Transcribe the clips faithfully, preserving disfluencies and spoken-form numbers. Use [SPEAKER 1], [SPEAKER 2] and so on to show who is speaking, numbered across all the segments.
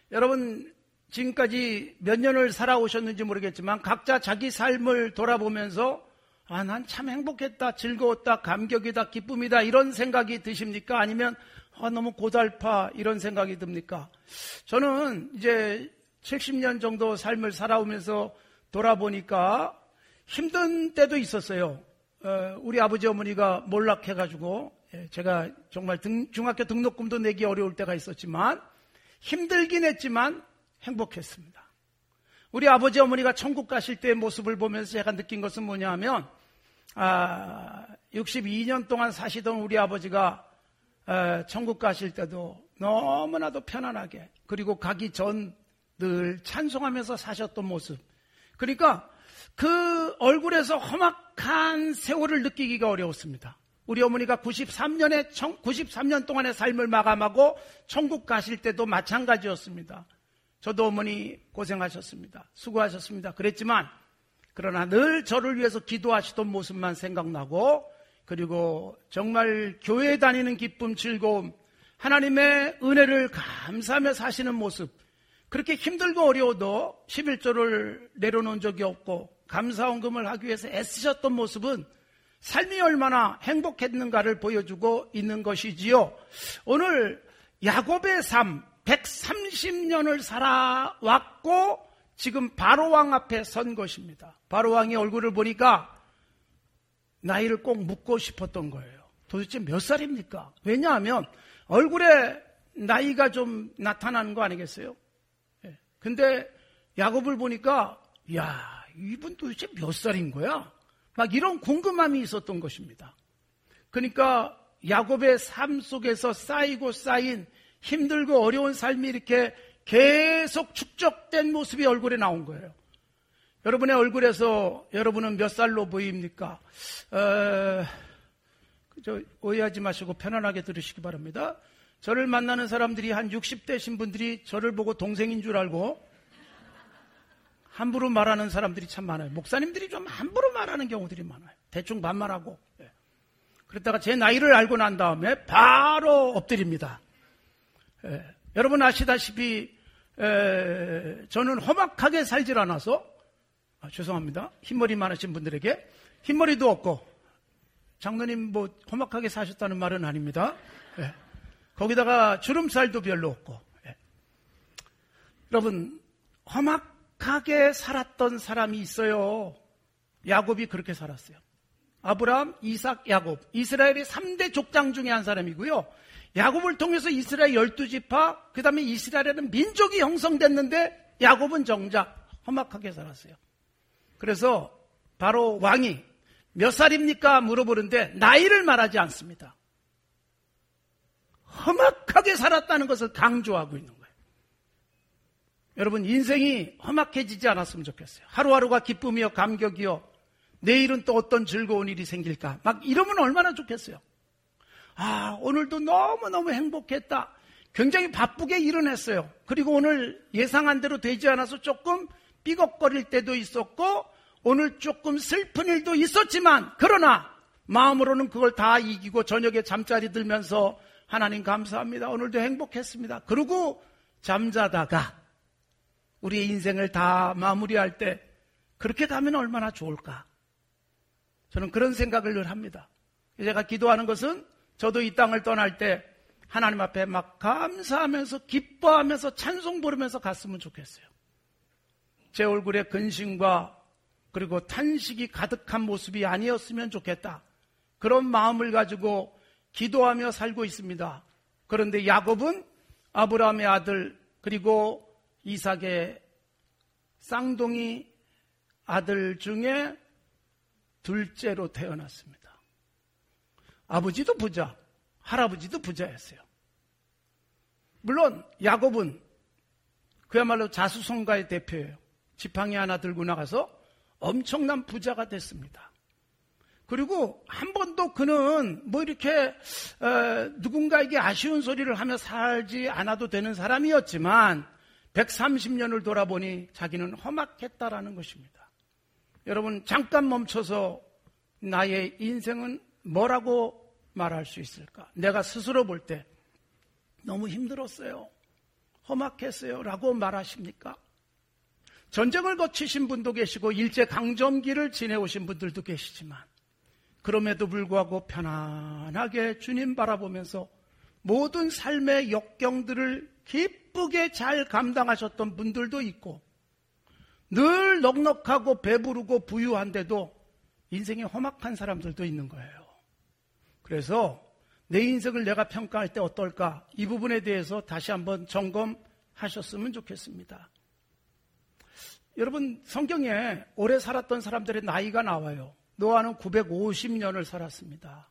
[SPEAKER 1] 여러분 지금까지 몇 년을 살아오셨는지 모르겠지만 각자 자기 삶을 돌아보면서 아, 난 참 행복했다, 즐거웠다, 감격이다, 기쁨이다 이런 생각이 드십니까? 아니면 아, 너무 고달파 이런 생각이 듭니까? 저는 이제 칠십 년 정도 삶을 살아오면서 돌아보니까 힘든 때도 있었어요. 어, 우리 아버지 어머니가 몰락해가지고 제가 정말 등, 중학교 등록금도 내기 어려울 때가 있었지만 힘들긴 했지만 행복했습니다. 우리 아버지 어머니가 천국 가실 때의 모습을 보면서 제가 느낀 것은 뭐냐 하면 아, 육십이 년 동안 사시던 우리 아버지가 아, 천국 가실 때도 너무나도 편안하게 그리고 가기 전 늘 찬송하면서 사셨던 모습, 그러니까 그 얼굴에서 험악한 세월을 느끼기가 어려웠습니다. 우리 어머니가 구십삼 년에 구십삼 년 동안의 삶을 마감하고 천국 가실 때도 마찬가지였습니다. 저도 어머니 고생하셨습니다. 수고하셨습니다. 그랬지만 그러나 늘 저를 위해서 기도하시던 모습만 생각나고 그리고 정말 교회에 다니는 기쁨, 즐거움, 하나님의 은혜를 감사하며 사시는 모습, 그렇게 힘들고 어려워도 십일조를 내려놓은 적이 없고 감사헌금을 하기 위해서 애쓰셨던 모습은 삶이 얼마나 행복했는가를 보여주고 있는 것이지요. 오늘 야곱의 삶, 백삼십 년을 살아왔고 지금 바로왕 앞에 선 것입니다. 바로왕의 얼굴을 보니까 나이를 꼭 묻고 싶었던 거예요. 도대체 몇 살입니까? 왜냐하면 얼굴에 나이가 좀 나타나는 거 아니겠어요? 근데 야곱을 보니까 야, 이분 도대체 몇 살인 거야? 막 이런 궁금함이 있었던 것입니다. 그러니까 야곱의 삶 속에서 쌓이고 쌓인 힘들고 어려운 삶이 이렇게 계속 축적된 모습이 얼굴에 나온 거예요. 여러분의 얼굴에서 여러분은 몇 살로 보입니까? 어, 저 오해하지 마시고 편안하게 들으시기 바랍니다. 저를 만나는 사람들이 한 육십 대신 분들이 저를 보고 동생인 줄 알고 함부로 말하는 사람들이 참 많아요. 목사님들이 좀 함부로 말하는 경우들이 많아요. 대충 반말하고. 예. 그러다가 제 나이를 알고 난 다음에 바로 엎드립니다. 예. 여러분 아시다시피 에, 저는 험악하게 살질 않아서 아, 죄송합니다. 흰머리 많으신 분들에게 흰머리도 없고 장로님 뭐 험악하게 사셨다는 말은 아닙니다. 예. 거기다가 주름살도 별로 없고. 예. 여러분 험악하게 살았던 사람이 있어요. 야곱이 그렇게 살았어요. 아브라함, 이삭, 야곱. 이스라엘의 삼 대 족장 중에 한 사람이고요. 야곱을 통해서 이스라엘 열두 지파, 그 다음에 이스라엘은 민족이 형성됐는데 야곱은 정작 험악하게 살았어요. 그래서 바로 왕이 몇 살입니까? 물어보는데 나이를 말하지 않습니다. 험악하게 살았다는 것을 강조하고 있는 거예요. 여러분 인생이 험악해지지 않았으면 좋겠어요. 하루하루가 기쁨이요 감격이요 내일은 또 어떤 즐거운 일이 생길까 막 이러면 얼마나 좋겠어요. 아 오늘도 너무너무 행복했다. 굉장히 바쁘게 일은 했어요. 그리고 오늘 예상한 대로 되지 않아서 조금 삐걱거릴 때도 있었고 오늘 조금 슬픈 일도 있었지만 그러나 마음으로는 그걸 다 이기고 저녁에 잠자리 들면서 하나님 감사합니다. 오늘도 행복했습니다. 그러고 잠자다가 우리의 인생을 다 마무리할 때 그렇게 가면 얼마나 좋을까. 저는 그런 생각을 늘 합니다. 제가 기도하는 것은 저도 이 땅을 떠날 때 하나님 앞에 막 감사하면서 기뻐하면서 찬송 부르면서 갔으면 좋겠어요. 제 얼굴에 근심과 그리고 탄식이 가득한 모습이 아니었으면 좋겠다. 그런 마음을 가지고 기도하며 살고 있습니다. 그런데 야곱은 아브라함의 아들 그리고 이삭의 쌍둥이 아들 중에 둘째로 태어났습니다. 아버지도 부자, 할아버지도 부자였어요. 물론 야곱은 그야말로 자수성가의 대표예요. 지팡이 하나 들고 나가서 엄청난 부자가 됐습니다. 그리고 한 번도 그는 뭐 이렇게 어, 누군가에게 아쉬운 소리를 하며 살지 않아도 되는 사람이었지만 백삼십 년을 돌아보니 자기는 험악했다라는 것입니다. 여러분 잠깐 멈춰서 나의 인생은 뭐라고 말할 수 있을까? 내가 스스로 볼 때 너무 힘들었어요. 험악했어요 라고 말하십니까? 전쟁을 거치신 분도 계시고 일제강점기를 지내오신 분들도 계시지만 그럼에도 불구하고 편안하게 주님 바라보면서 모든 삶의 역경들을 기쁘게 잘 감당하셨던 분들도 있고 늘 넉넉하고 배부르고 부유한데도 인생이 험악한 사람들도 있는 거예요. 그래서 내 인생을 내가 평가할 때 어떨까? 이 부분에 대해서 다시 한번 점검하셨으면 좋겠습니다. 여러분, 성경에 오래 살았던 사람들의 나이가 나와요. 노아는 구백오십 년을 살았습니다.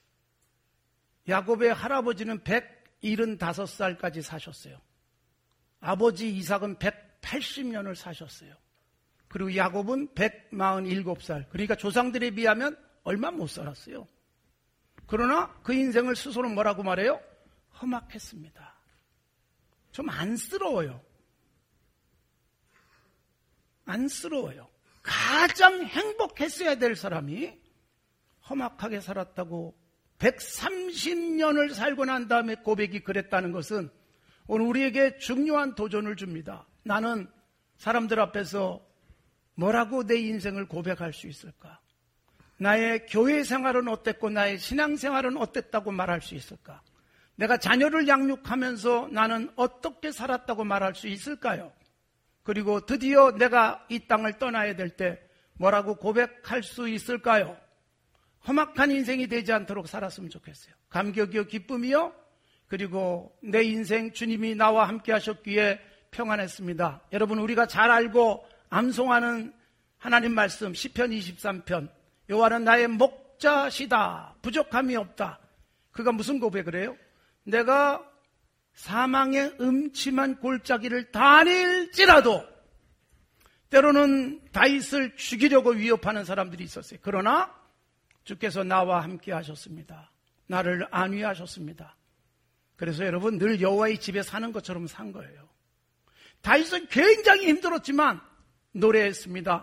[SPEAKER 1] 야곱의 할아버지는 백칠십오 살까지 사셨어요. 아버지 이삭은 백팔십 년을 사셨어요. 그리고 야곱은 백사십칠 살. 그러니까 조상들에 비하면 얼마 못 살았어요. 그러나 그 인생을 스스로 뭐라고 말해요? 험악했습니다. 좀 안쓰러워요. 안쓰러워요. 가장 행복했어야 될 사람이 험악하게 살았다고 백삼십 년을 살고 난 다음에 고백이 그랬다는 것은 오늘 우리에게 중요한 도전을 줍니다. 나는 사람들 앞에서 뭐라고 내 인생을 고백할 수 있을까? 나의 교회 생활은 어땠고 나의 신앙 생활은 어땠다고 말할 수 있을까? 내가 자녀를 양육하면서 나는 어떻게 살았다고 말할 수 있을까요? 그리고 드디어 내가 이 땅을 떠나야 될 때 뭐라고 고백할 수 있을까요? 험악한 인생이 되지 않도록 살았으면 좋겠어요. 감격이요 기쁨이요 그리고 내 인생 주님이 나와 함께 하셨기에 평안했습니다. 여러분, 우리가 잘 알고 암송하는 하나님 말씀 시편 이십삼 편, 여호와는 나의 목자시다, 부족함이 없다. 그가 무슨 고백을 해요? 내가 사망의 음침한 골짜기를 다닐지라도, 때로는 다윗을 죽이려고 위협하는 사람들이 있었어요. 그러나 주께서 나와 함께 하셨습니다. 나를 안위하셨습니다. 그래서 여러분, 늘 여호와의 집에 사는 것처럼 산 거예요. 다윗은 굉장히 힘들었지만 노래했습니다.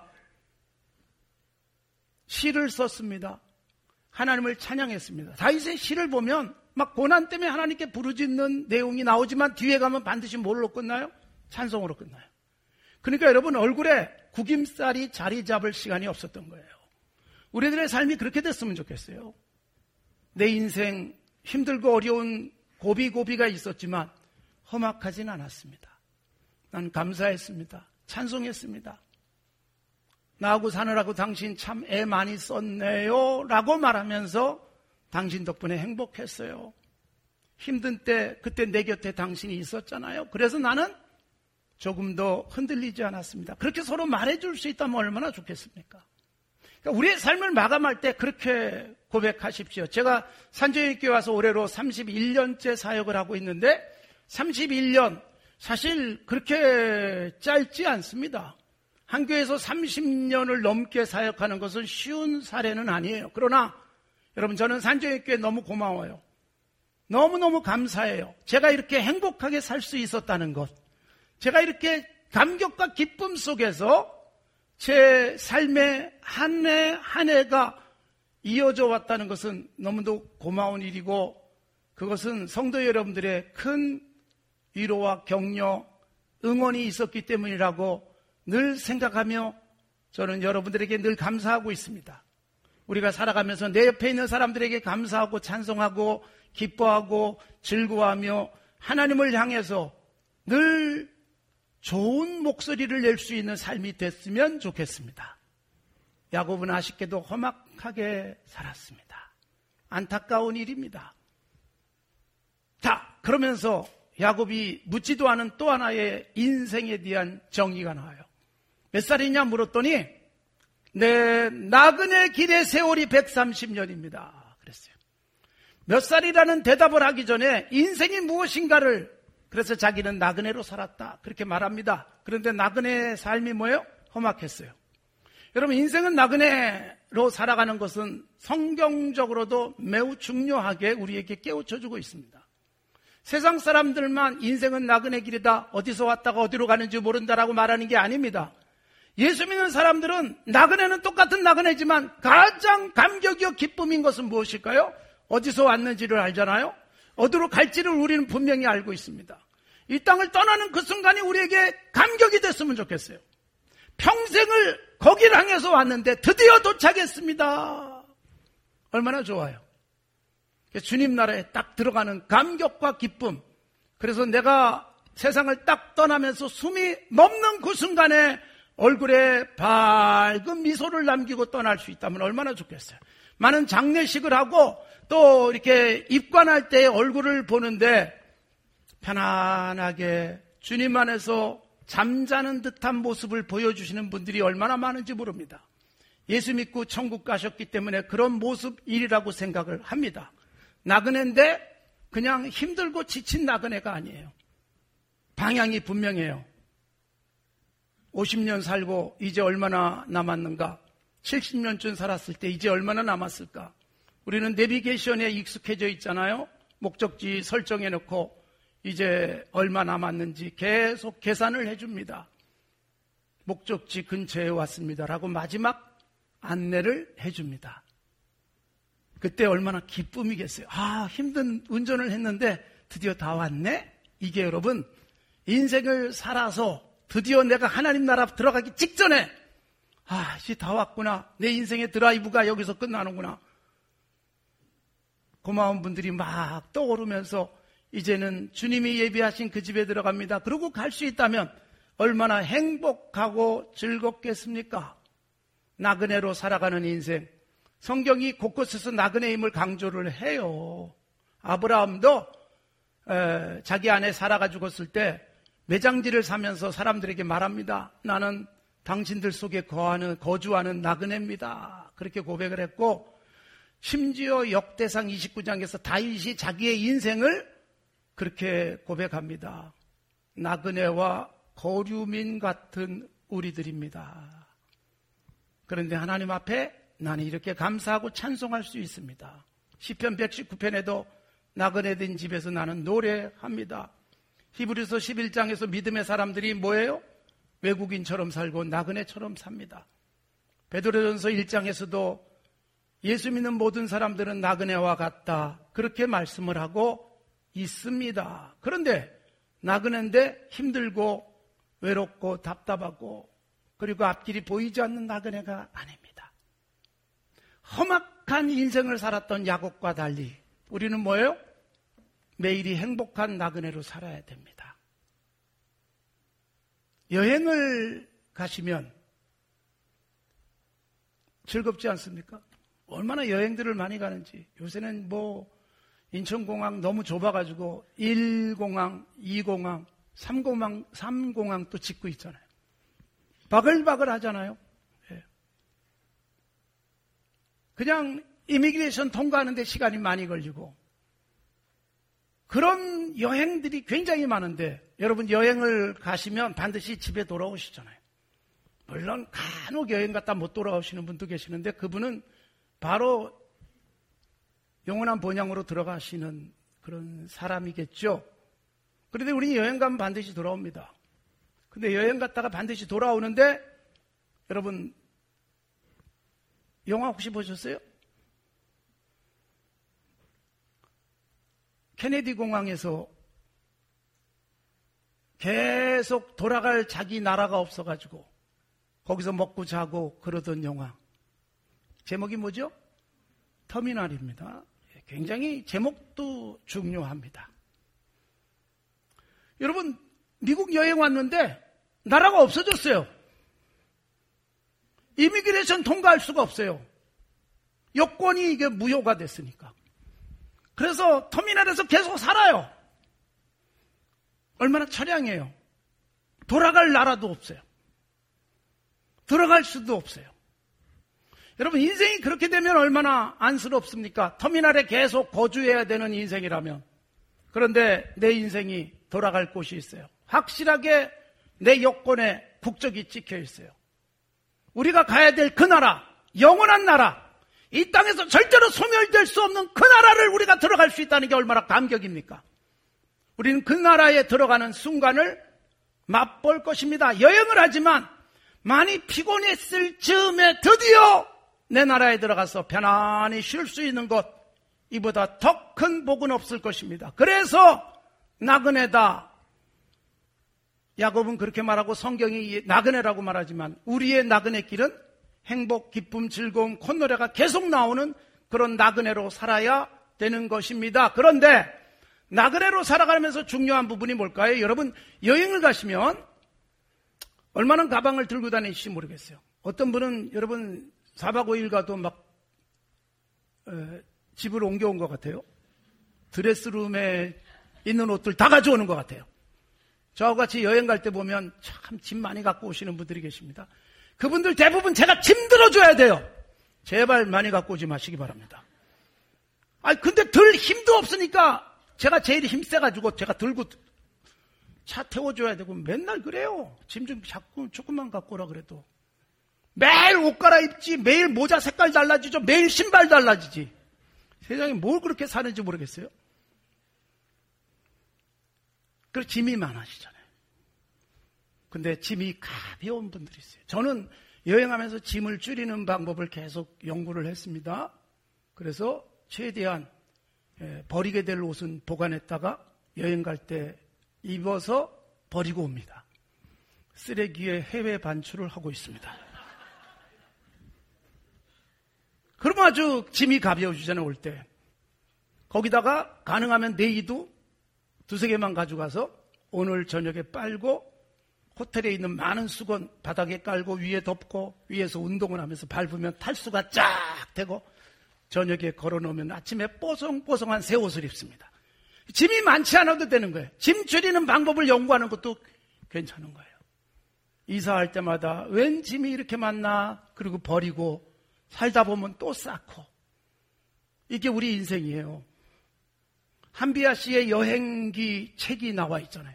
[SPEAKER 1] 시를 썼습니다. 하나님을 찬양했습니다. 다윗의 시를 보면 막 고난 때문에 하나님께 부르짖는 내용이 나오지만 뒤에 가면 반드시 뭘로 끝나요? 찬송으로 끝나요. 그러니까 여러분, 얼굴에 구김살이 자리 잡을 시간이 없었던 거예요. 우리들의 삶이 그렇게 됐으면 좋겠어요. 내 인생 힘들고 어려운 고비고비가 있었지만 험악하진 않았습니다. 난 감사했습니다. 찬송했습니다. 나하고 사느라고 당신 참 애 많이 썼네요 라고 말하면서 당신 덕분에 행복했어요. 힘든 때 그때 내 곁에 당신이 있었잖아요. 그래서 나는 조금 더 흔들리지 않았습니다. 그렇게 서로 말해줄 수 있다면 얼마나 좋겠습니까? 그러니까 우리의 삶을 마감할 때 그렇게 고백하십시오. 제가 산정교회 와서 올해로 삼십일 년째 사역을 하고 있는데 삼십일 년 사실 그렇게 짧지 않습니다. 한 교회에서 삼십 년을 넘게 사역하는 것은 쉬운 사례는 아니에요. 그러나 여러분, 저는 산정교회 너무 고마워요. 너무너무 감사해요. 제가 이렇게 행복하게 살 수 있었다는 것, 제가 이렇게 감격과 기쁨 속에서 제 삶의 한 해 한 해가 이어져 왔다는 것은 너무도 고마운 일이고, 그것은 성도 여러분들의 큰 위로와 격려, 응원이 있었기 때문이라고 늘 생각하며 저는 여러분들에게 늘 감사하고 있습니다. 우리가 살아가면서 내 옆에 있는 사람들에게 감사하고 찬송하고 기뻐하고 즐거워하며 하나님을 향해서 늘 좋은 목소리를 낼 수 있는 삶이 됐으면 좋겠습니다. 야곱은 아쉽게도 험악하게 살았습니다. 안타까운 일입니다. 자, 그러면서 야곱이 묻지도 않은 또 하나의 인생에 대한 정의가 나와요. 몇 살이냐 물었더니 내 나그네 길의 세월이 백삼십 년입니다. 그랬어요. 몇 살이라는 대답을 하기 전에 인생이 무엇인가를, 그래서 자기는 나그네로 살았다 그렇게 말합니다. 그런데 나그네의 삶이 뭐예요? 험악했어요. 여러분, 인생은 나그네로 살아가는 것은 성경적으로도 매우 중요하게 우리에게 깨우쳐주고 있습니다. 세상 사람들만 인생은 나그네 길이다, 어디서 왔다가 어디로 가는지 모른다라고 말하는 게 아닙니다. 예수 믿는 사람들은 나그네는 똑같은 나그네지만 가장 감격이요 기쁨인 것은 무엇일까요? 어디서 왔는지를 알잖아요. 어디로 갈지를 우리는 분명히 알고 있습니다. 이 땅을 떠나는 그 순간이 우리에게 감격이 됐으면 좋겠어요. 평생을 거기를 향해서 왔는데 드디어 도착했습니다. 얼마나 좋아요. 주님 나라에 딱 들어가는 감격과 기쁨. 그래서 내가 세상을 딱 떠나면서 숨이 멎는 그 순간에 얼굴에 밝은 미소를 남기고 떠날 수 있다면 얼마나 좋겠어요. 많은 장례식을 하고 또 이렇게 입관할 때 얼굴을 보는데 편안하게 주님 안에서 잠자는 듯한 모습을 보여주시는 분들이 얼마나 많은지 모릅니다. 예수 믿고 천국 가셨기 때문에 그런 모습이라고 생각을 합니다. 나그네인데 그냥 힘들고 지친 나그네가 아니에요. 방향이 분명해요. 오십 년 살고 이제 얼마나 남았는가? 칠십 년쯤 살았을 때 이제 얼마나 남았을까? 우리는 내비게이션에 익숙해져 있잖아요. 목적지 설정해놓고 이제 얼마 남았는지 계속 계산을 해줍니다. 목적지 근처에 왔습니다라고 마지막 안내를 해줍니다. 그때 얼마나 기쁨이겠어요. 아, 힘든 운전을 했는데 드디어 다 왔네? 이게 여러분 인생을 살아서 드디어 내가 하나님 나라 들어가기 직전에 아, 이제 다 왔구나. 내 인생의 드라이브가 여기서 끝나는구나. 고마운 분들이 막 떠오르면서 이제는 주님이 예비하신 그 집에 들어갑니다. 그러고 갈 수 있다면 얼마나 행복하고 즐겁겠습니까? 나그네로 살아가는 인생. 성경이 곳곳에서 나그네임을 강조를 해요. 아브라함도 에, 자기 아내 사라가 죽었을 때 매장지를 사면서 사람들에게 말합니다. 나는 당신들 속에 거하는, 거주하는 나그네입니다. 그렇게 고백을 했고 심지어 역대상 이십구 장에서 다윗이 자기의 인생을 그렇게 고백합니다. 나그네와 거류민 같은 우리들입니다. 그런데 하나님 앞에 나는 이렇게 감사하고 찬송할 수 있습니다. 시편 백십구 편에도 나그네된 집에서 나는 노래합니다. 히브리서 십일 장에서 믿음의 사람들이 뭐예요? 외국인처럼 살고 나그네처럼 삽니다. 베드로전서 일 장에서도 예수 믿는 모든 사람들은 나그네와 같다. 그렇게 말씀을 하고 있습니다. 그런데 나그네인데 힘들고 외롭고 답답하고 그리고 앞길이 보이지 않는 나그네가 아닙니다. 험악한 인생을 살았던 야곱과 달리 우리는 뭐예요? 매일이 행복한 나그네로 살아야 됩니다. 여행을 가시면 즐겁지 않습니까? 얼마나 여행들을 많이 가는지. 요새는 뭐 인천공항 너무 좁아가지고 일 공항, 이 공항, 삼 공항, 삼 공항 또 짓고 있잖아요. 바글바글 하잖아요. 예. 그냥 이미그레이션 통과하는데 시간이 많이 걸리고 그런 여행들이 굉장히 많은데 여러분 여행을 가시면 반드시 집에 돌아오시잖아요. 물론 간혹 여행 갔다 못 돌아오시는 분도 계시는데 그분은 바로 영원한 본향으로 들어가시는 그런 사람이겠죠. 그런데 우리 여행 가면 반드시 돌아옵니다. 근데 여행 갔다가 반드시 돌아오는데 여러분 영화 혹시 보셨어요? 케네디 공항에서 계속 돌아갈 자기 나라가 없어가지고 거기서 먹고 자고 그러던 영화. 제목이 뭐죠? 터미널입니다. 굉장히 제목도 중요합니다. 여러분 미국 여행 왔는데 나라가 없어졌어요. 이미그레이션 통과할 수가 없어요. 여권이 이게 무효가 됐으니까. 그래서 터미널에서 계속 살아요. 얼마나 처량해요. 돌아갈 나라도 없어요. 들어갈 수도 없어요. 여러분 인생이 그렇게 되면 얼마나 안쓰럽습니까? 터미널에 계속 거주해야 되는 인생이라면. 그런데 내 인생이 돌아갈 곳이 있어요. 확실하게 내 여권에 국적이 찍혀 있어요. 우리가 가야 될 그 나라, 영원한 나라, 이 땅에서 절대로 소멸될 수 없는 그 나라를 우리가 들어갈 수 있다는 게 얼마나 감격입니까? 우리는 그 나라에 들어가는 순간을 맛볼 것입니다. 여행을 하지만 많이 피곤했을 즈음에 드디어 내 나라에 들어가서 편안히 쉴 수 있는 것, 이보다 더 큰 복은 없을 것입니다. 그래서 나그네다, 야곱은 그렇게 말하고 성경이 나그네라고 말하지만 우리의 나그네 길은 행복, 기쁨, 즐거움, 콧노래가 계속 나오는 그런 나그네로 살아야 되는 것입니다. 그런데 나그네로 살아가면서 중요한 부분이 뭘까요? 여러분, 여행을 가시면 얼마나 가방을 들고 다니실지 모르겠어요. 어떤 분은 여러분 사 박 오 일 가도 막 에, 집을 옮겨온 것 같아요. 드레스룸에 있는 옷들 다 가져오는 것 같아요. 저와 같이 여행 갈 때 보면 참 짐 많이 갖고 오시는 분들이 계십니다. 그분들 대부분 제가 짐 들어줘야 돼요. 제발 많이 갖고 오지 마시기 바랍니다. 아니 근데 들 힘도 없으니까 제가 제일 힘세가지고 제가 들고 차 태워줘야 되고 맨날 그래요. 짐 좀 자꾸 조금만 갖고 오라 그래도. 매일 옷 갈아입지, 매일 모자 색깔 달라지죠, 매일 신발 달라지지. 세상에 뭘 그렇게 사는지 모르겠어요. 그래서 짐이 많아지잖아요. 근데 짐이 가벼운 분들이 있어요. 저는 여행하면서 짐을 줄이는 방법을 계속 연구를 했습니다. 그래서 최대한 버리게 될 옷은 보관했다가 여행 갈 때 입어서 버리고 옵니다. 쓰레기에 해외 반출을 하고 있습니다. 그러면 아주 짐이 가벼워지잖아요, 올 때. 거기다가 가능하면 네이도 두세 개만 가져가서 오늘 저녁에 빨고 호텔에 있는 많은 수건 바닥에 깔고 위에 덮고 위에서 운동을 하면서 밟으면 탈수가 쫙 되고 저녁에 걸어놓으면 아침에 뽀송뽀송한 새 옷을 입습니다. 짐이 많지 않아도 되는 거예요. 짐 줄이는 방법을 연구하는 것도 괜찮은 거예요. 이사할 때마다 웬 짐이 이렇게 많나 그리고 버리고 살다 보면 또 쌓고 이게 우리 인생이에요. 한비아 씨의 여행기 책이 나와 있잖아요.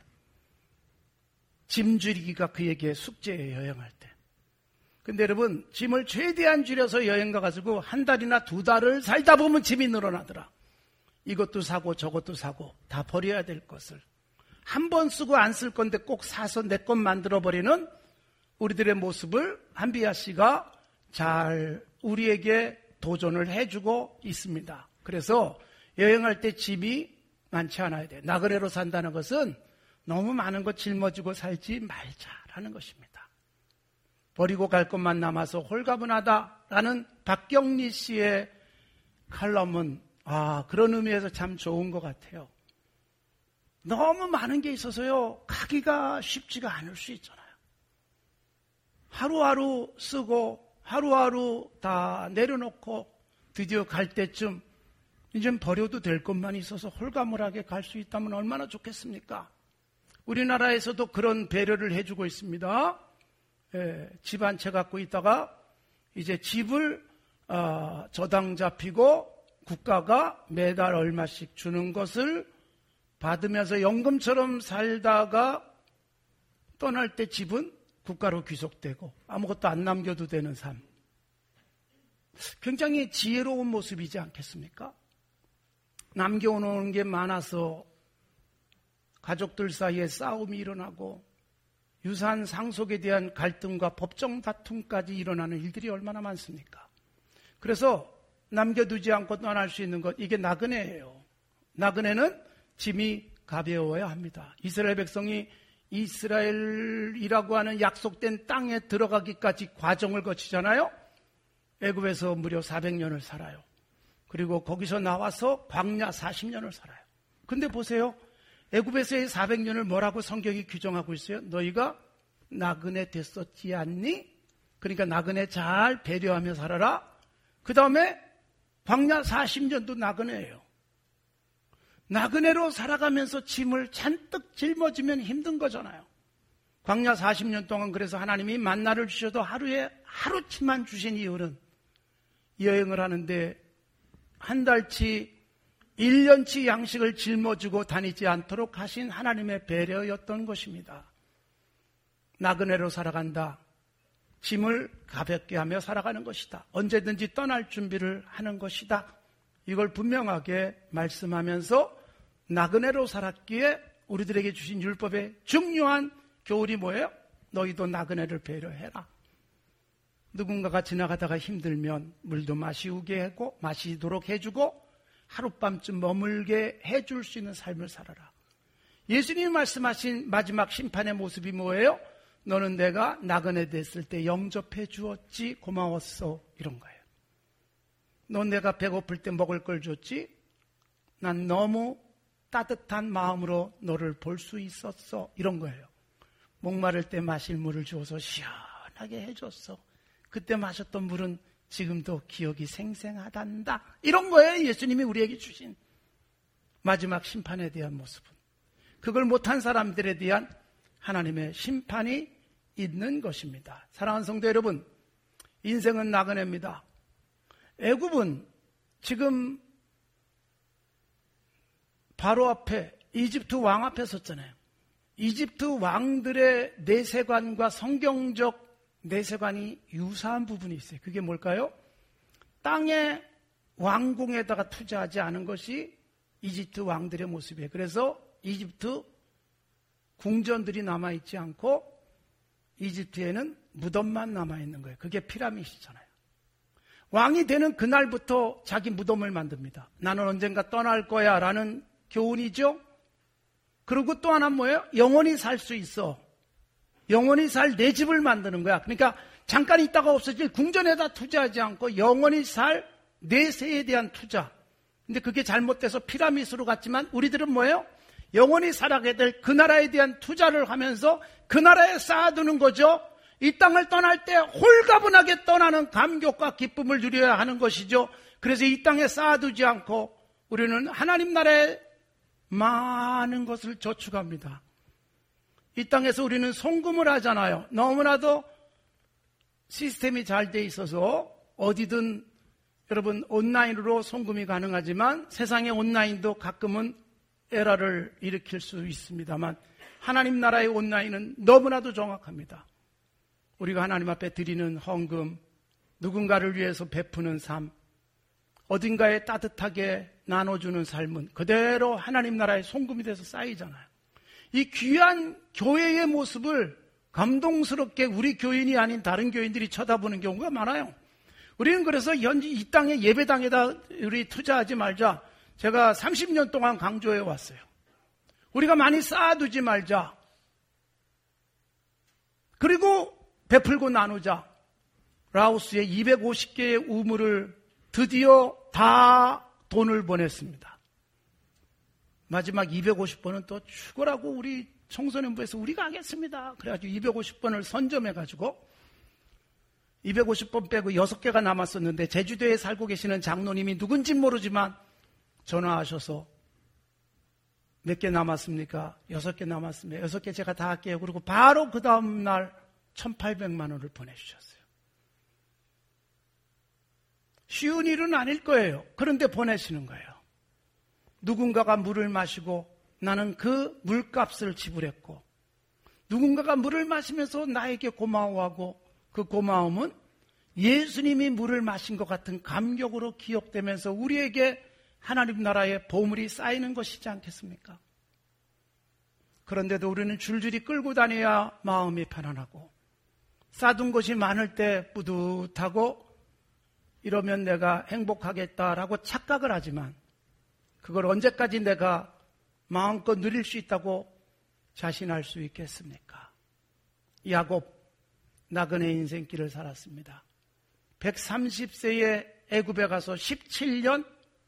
[SPEAKER 1] 짐 줄이기가 그에게 숙제예요, 여행할 때. 근데 여러분, 짐을 최대한 줄여서 여행 가가지고 한 달이나 두 달을 살다 보면 짐이 늘어나더라. 이것도 사고 저것도 사고 다 버려야 될 것을 한 번 쓰고 안 쓸 건데 꼭 사서 내 것 만들어버리는 우리들의 모습을 한비아 씨가 잘 우리에게 도전을 해주고 있습니다. 그래서 여행할 때 짐이 많지 않아야 돼요. 나그네로 산다는 것은 너무 많은 것 짊어지고 살지 말자라는 것입니다. 버리고 갈 것만 남아서 홀가분하다라는 박경리 씨의 칼럼은 아 그런 의미에서 참 좋은 것 같아요. 너무 많은 게 있어서요 가기가 쉽지가 않을 수 있잖아요. 하루하루 쓰고 하루하루 다 내려놓고 드디어 갈 때쯤 이젠 버려도 될 것만 있어서 홀가분하게 갈 수 있다면 얼마나 좋겠습니까? 우리나라에서도 그런 배려를 해주고 있습니다. 예, 집 한 채 갖고 있다가 이제 집을 어, 저당 잡히고 국가가 매달 얼마씩 주는 것을 받으면서 연금처럼 살다가 떠날 때 집은 국가로 귀속되고 아무것도 안 남겨도 되는 삶. 굉장히 지혜로운 모습이지 않겠습니까? 남겨놓은 게 많아서 가족들 사이에 싸움이 일어나고 유산 상속에 대한 갈등과 법정 다툼까지 일어나는 일들이 얼마나 많습니까? 그래서 남겨두지 않고 떠날 수 있는 것, 이게 나그네예요. 나그네는 짐이 가벼워야 합니다. 이스라엘 백성이 이스라엘이라고 하는 약속된 땅에 들어가기까지 과정을 거치잖아요. 애굽에서 무려 사백 년을 살아요. 그리고 거기서 나와서 광야 사십 년을 살아요. 근데 보세요. 애굽에서의 사백 년을 뭐라고 성경이 규정하고 있어요? 너희가 나그네 됐었지 않니? 그러니까 나그네 잘 배려하며 살아라. 그 다음에 광야 사십 년도 나그네예요. 나그네로 살아가면서 짐을 잔뜩 짊어지면 힘든 거잖아요. 광야 사십 년 동안 그래서 하나님이 만나를 주셔도 하루에 하루치만 주신 이유는 여행을 하는데 한 달치 일 년치 양식을 짊어지고 다니지 않도록 하신 하나님의 배려였던 것입니다. 나그네로 살아간다. 짐을 가볍게 하며 살아가는 것이다. 언제든지 떠날 준비를 하는 것이다. 이걸 분명하게 말씀하면서 나그네로 살았기에 우리들에게 주신 율법의 중요한 교훈이 뭐예요? 너희도 나그네를 배려해라. 누군가가 지나가다가 힘들면 물도 마시우게 하고 마시도록 해주고 하룻밤쯤 머물게 해줄 수 있는 삶을 살아라. 예수님이 말씀하신 마지막 심판의 모습이 뭐예요? 너는 내가 나그네 됐을 때 영접해 주었지 고마웠어, 이런 거예요. 넌 내가 배고플 때 먹을 걸 줬지? 난 너무 따뜻한 마음으로 너를 볼 수 있었어, 이런 거예요. 목마를 때 마실 물을 주어서 시원하게 해줬어. 그때 마셨던 물은 지금도 기억이 생생하단다, 이런 거예요. 예수님이 우리에게 주신 마지막 심판에 대한 모습은. 그걸 못한 사람들에 대한 하나님의 심판이 있는 것입니다. 사랑하는 성도 여러분, 인생은 나그네입니다. 애굽은 지금 바로 앞에 이집트 왕 앞에 섰잖아요. 이집트 왕들의 내세관과 성경적 내세관이 유사한 부분이 있어요. 그게 뭘까요? 땅의 왕궁에다가 투자하지 않은 것이 이집트 왕들의 모습이에요. 그래서 이집트 궁전들이 남아있지 않고 이집트에는 무덤만 남아있는 거예요. 그게 피라미드잖아요. 왕이 되는 그날부터 자기 무덤을 만듭니다. 나는 언젠가 떠날 거야 라는 교훈이죠. 그리고 또 하나 뭐예요? 영원히 살 수 있어. 영원히 살 내 집을 만드는 거야. 그러니까 잠깐 있다가 없어질 궁전에다 투자하지 않고 영원히 살 내세에 대한 투자. 근데 그게 잘못돼서 피라미드로 갔지만 우리들은 뭐예요? 영원히 살아가게 될 그 나라에 대한 투자를 하면서 그 나라에 쌓아두는 거죠. 이 땅을 떠날 때 홀가분하게 떠나는 감격과 기쁨을 누려야 하는 것이죠. 그래서 이 땅에 쌓아두지 않고 우리는 하나님 나라에 많은 것을 저축합니다. 이 땅에서 우리는 송금을 하잖아요. 너무나도 시스템이 잘 돼 있어서 어디든 여러분 온라인으로 송금이 가능하지만 세상의 온라인도 가끔은 에러를 일으킬 수 있습니다만 하나님 나라의 온라인은 너무나도 정확합니다. 우리가 하나님 앞에 드리는 헌금, 누군가를 위해서 베푸는 삶, 어딘가에 따뜻하게 나눠주는 삶은 그대로 하나님 나라의 송금이 돼서 쌓이잖아요. 이 귀한 교회의 모습을 감동스럽게 우리 교인이 아닌 다른 교인들이 쳐다보는 경우가 많아요. 우리는 그래서 현재 이 땅에 예배당에다 우리 투자하지 말자. 제가 삼십 년 동안 강조해 왔어요. 우리가 많이 쌓아두지 말자. 그리고 베풀고 나누자. 라오스에 이백오십 개의 우물을 드디어 다 돈을 보냈습니다. 마지막 이백오십 번은 또 죽으라고 우리 청소년부에서 우리가 하겠습니다. 그래가지고 이백오십 번을 선점해가지고 이백오십 번 빼고 여섯 개가 남았었는데 제주도에 살고 계시는 장로님이 누군지 모르지만 전화하셔서 몇 개 남았습니까? 여섯 개 남았습니다. 여섯 개 제가 다 할게요. 그리고 바로 그 다음날 천팔백만 원을 보내주셨어요. 쉬운 일은 아닐 거예요. 그런데 보내시는 거예요. 누군가가 물을 마시고 나는 그 물값을 지불했고 누군가가 물을 마시면서 나에게 고마워하고 그 고마움은 예수님이 물을 마신 것 같은 감격으로 기억되면서 우리에게 하나님 나라의 보물이 쌓이는 것이지 않겠습니까? 그런데도 우리는 줄줄이 끌고 다녀야 마음이 편안하고 쌓아둔 것이 많을 때 뿌듯하고 이러면 내가 행복하겠다라고 착각을 하지만 그걸 언제까지 내가 마음껏 누릴 수 있다고 자신할 수 있겠습니까? 야곱 나그네 인생길을 살았습니다. 백삼십 세에 애굽에 가서 십칠 년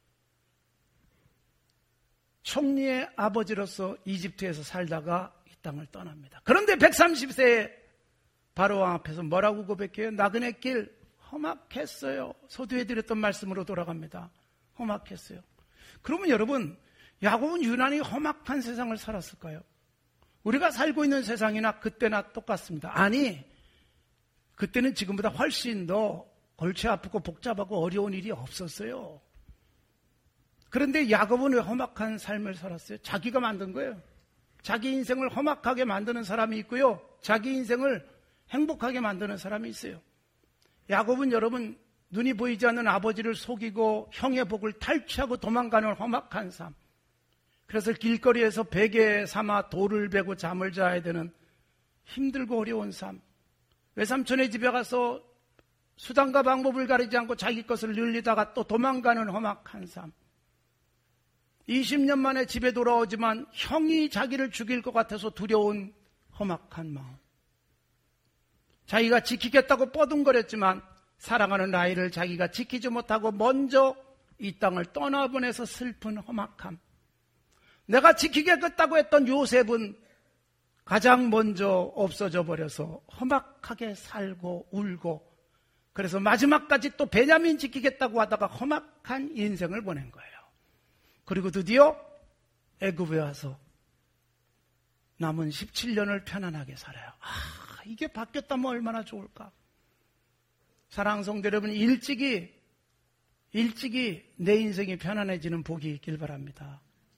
[SPEAKER 1] 총리의 아버지로서 이집트에서 살다가 이 땅을 떠납니다. 그런데 백삼십 세에 바로왕 앞에서 뭐라고 고백해요? 나그네 길 험악했어요. 서두에드렸던 말씀으로 돌아갑니다. 험악했어요. 그러면 여러분, 야곱은 유난히 험악한 세상을 살았을까요? 우리가 살고 있는 세상이나 그때나 똑같습니다. 아니, 그때는 지금보다 훨씬 더 골치 아프고 복잡하고 어려운 일이 없었어요. 그런데 야곱은 왜 험악한 삶을 살았어요? 자기가 만든 거예요. 자기 인생을 험악하게 만드는 사람이 있고요. 자기 인생을 행복하게 만드는 사람이 있어요. 야곱은 여러분 눈이 보이지 않는 아버지를 속이고 형의 복을 탈취하고 도망가는 험악한 삶. 그래서 길거리에서 베개 삼아 돌을 베고 잠을 자야 되는 힘들고 어려운 삶. 외삼촌의 집에 가서 수단과 방법을 가리지 않고 자기 것을 늘리다가 또 도망가는 험악한 삶. 이십 년 만에 집에 돌아오지만 형이 자기를 죽일 것 같아서 두려운 험악한 마음. 자기가 지키겠다고 뻐둥거렸지만 사랑하는 아이를 자기가 지키지 못하고 먼저 이 땅을 떠나보내서 슬픈 험악함. 내가 지키겠다고 했던 요셉은 가장 먼저 없어져 버려서 험악하게 살고 울고, 그래서 마지막까지 또 베냐민 지키겠다고 하다가 험악한 인생을 보낸 거예요. 그리고 드디어 애굽에 와서 남은 십칠 년을 편안하게 살아요. 아, 이게 바뀌었다면 얼마나 좋을까. 사랑하는 성도 여러분, 일찍이 일찍이 내 인생이 편안해지는 복이 있길 바랍니다.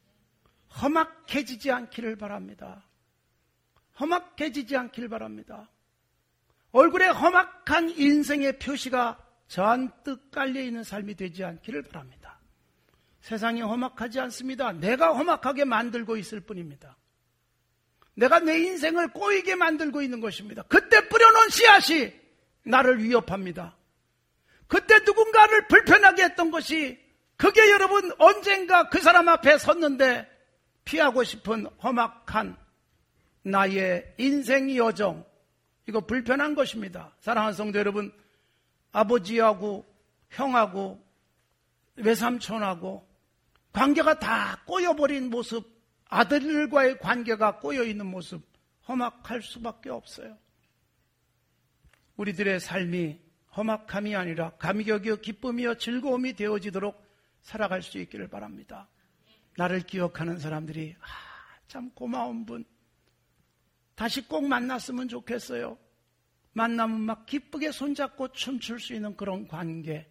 [SPEAKER 1] 험악해지지 않기를 바랍니다. 험악해지지 않기를 바랍니다. 얼굴에 험악한 인생의 표시가 잔뜩 깔려있는 삶이 되지 않기를 바랍니다. 세상이 험악하지 않습니다. 내가 험악하게 만들고 있을 뿐입니다. 내가 내 인생을 꼬이게 만들고 있는 것입니다. 그때 뿌려놓은 씨앗이 나를 위협합니다. 그때 누군가를 불편하게 했던 것이, 그게 여러분 언젠가 그 사람 앞에 섰는데 피하고 싶은 험악한 나의 인생 여정, 이거 불편한 것입니다. 사랑하는 성도 여러분, 아버지하고 형하고 외삼촌하고 관계가 다 꼬여버린 모습, 아들들과의 관계가 꼬여있는 모습, 험악할 수밖에 없어요. 우리들의 삶이 험악함이 아니라 감격이요 기쁨이요 즐거움이 되어지도록 살아갈 수 있기를 바랍니다. 나를 기억하는 사람들이 아, 참 고마운 분, 다시 꼭 만났으면 좋겠어요. 만나면 막 기쁘게 손잡고 춤출 수 있는 그런 관계.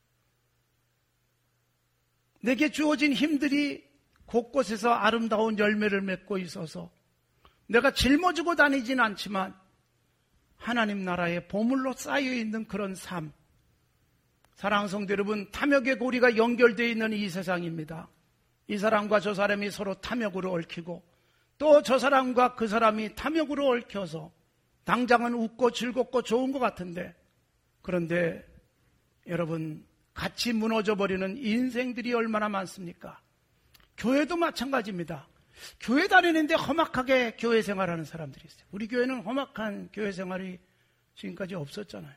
[SPEAKER 1] 내게 주어진 힘들이 곳곳에서 아름다운 열매를 맺고 있어서 내가 짊어지고 다니진 않지만 하나님 나라의 보물로 쌓여있는 그런 삶. 사랑하는 성도 여러분, 탐욕의 고리가 연결되어 있는 이 세상입니다. 이 사람과 저 사람이 서로 탐욕으로 얽히고 또 저 사람과 그 사람이 탐욕으로 얽혀서 당장은 웃고 즐겁고 좋은 것 같은데, 그런데 여러분 같이 무너져버리는 인생들이 얼마나 많습니까? 교회도 마찬가지입니다. 교회 다니는데 험악하게 교회 생활하는 사람들이 있어요. 우리 교회는 험악한 교회 생활이 지금까지 없었잖아요.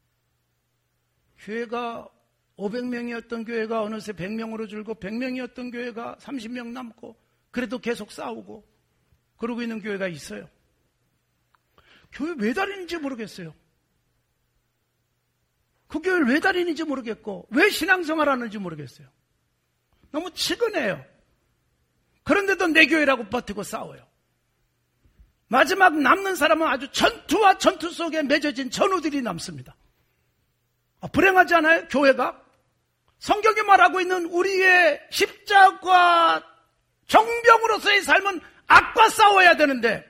[SPEAKER 1] 교회가 오백 명이었던 교회가 어느새 백 명으로 줄고 백 명이었던 교회가 삼십 명 남고, 그래도 계속 싸우고 그러고 있는 교회가 있어요. 교회 왜 다니는지 모르겠어요. 그 교회를 왜 다니는지 모르겠고 왜 신앙생활 하는지 모르겠어요. 너무 치근해요. 그런데도 내 교회라고 버티고 싸워요. 마지막 남는 사람은 아주 전투와 전투 속에 맺어진 전우들이 남습니다. 아, 불행하지 않아요? 교회가? 성경이 말하고 있는 우리의 십자가 정병으로서의 삶은 악과 싸워야 되는데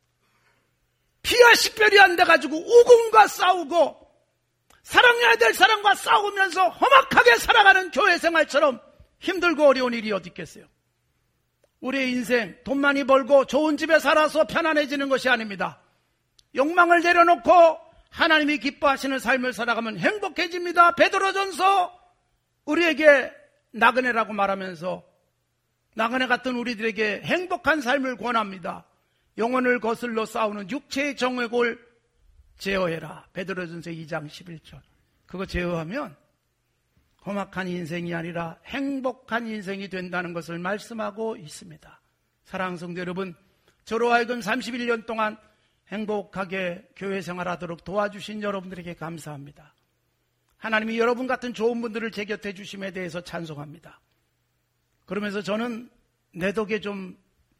[SPEAKER 1] 피와 식별이 안 돼가지고 우군과 싸우고 사랑해야 될 사람과 싸우면서 험악하게 살아가는 교회 생활처럼 힘들고 어려운 일이 어디 있겠어요? 우리의 인생 돈 많이 벌고 좋은 집에 살아서 편안해지는 것이 아닙니다. 욕망을 내려놓고 하나님이 기뻐하시는 삶을 살아가면 행복해집니다. 베드로전서 우리에게 나그네라고 말하면서 나그네 같은 우리들에게 행복한 삶을 권합니다. 영혼을 거슬러 싸우는 육체의 정욕을 제어해라. 베드로전서 이 장 십일 절. 그거 제어하면 험악한 인생이 아니라 행복한 인생이 된다는 것을 말씀하고 있습니다. 사랑하는 성도 여러분, 저로 하여금 삼십일 년 동안 행복하게 교회 생활하도록 도와주신 여러분들에게 감사합니다. 하나님이 여러분 같은 좋은 분들을 제 곁에 주심에 대해서 찬송합니다. 그러면서 저는 내 덕에 좀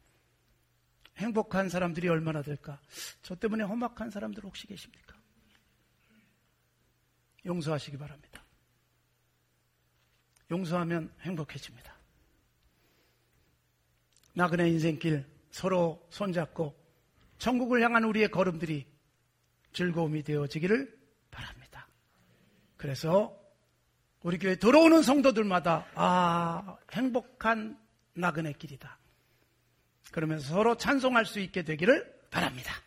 [SPEAKER 1] 행복한 사람들이 얼마나 될까? 저 때문에 험악한 사람들 혹시 계십니까? 용서하시기 바랍니다. 용서하면 행복해집니다. 나그네 인생길 서로 손잡고 천국을 향한 우리의 걸음들이 즐거움이 되어지기를 바랍니다. 그래서 우리 교회 들어오는 성도들마다 아, 행복한 나그네 길이다. 그러면서 서로 찬송할 수 있게 되기를 바랍니다.